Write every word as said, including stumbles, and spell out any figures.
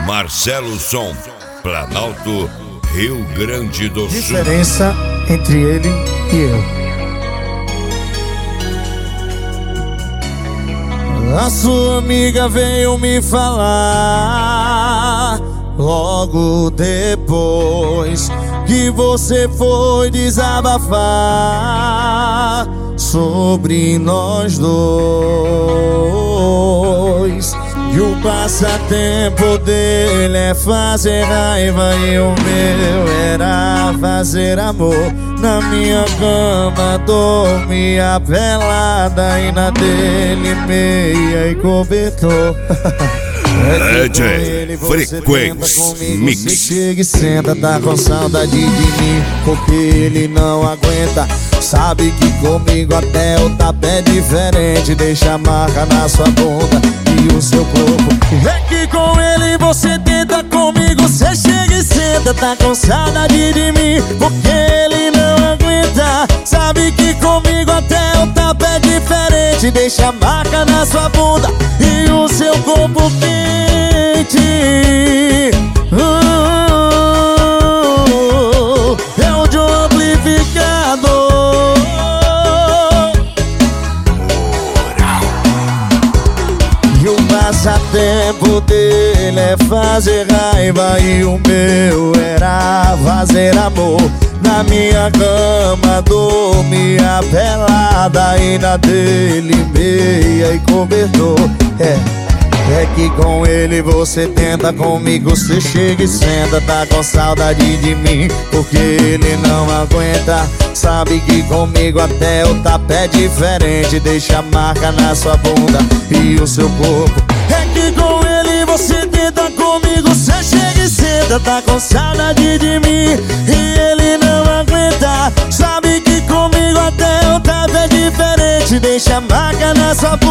Marcelo Som, Planalto, Rio Grande do Sul. Diferença entre ele e eu. A sua amiga veio me falar logo depois que você foi desabafar sobre nós dois. E o passatempo dele é fazer raiva e o meu era fazer amor. Na minha cama dormia pelada e na dele meia e cobertor. D J Frequência Mix. Você chega e senta, tá com saudade de mim, porque ele não aguenta. Sabe que comigo até o tapa é diferente, deixa a marca na sua bunda e o seu corpo. É que com ele você tenta, comigo você chega e senta, tá com saudade de mim, porque ele não aguenta. Sabe que comigo até o tapa é diferente, deixa a marca na sua bunda e o seu corpo quente. uh, É o de um amplificador. E o passatempo dele é fazer raiva e o meu era fazer amor. Na minha cama dormia pelada e na dele meia e cobertor. É, é que com ele você tenta, comigo você chega e senta, tá com saudade de mim, porque ele não aguenta. Sabe que comigo até o tapa é diferente, deixa a marca na sua bunda e o seu corpo. É que com ele você tenta, comigo você chega e senta, tá com saudade de mim e ele não aguenta. Sabe que comigo até o tapa é diferente, deixa a marca na sua bunda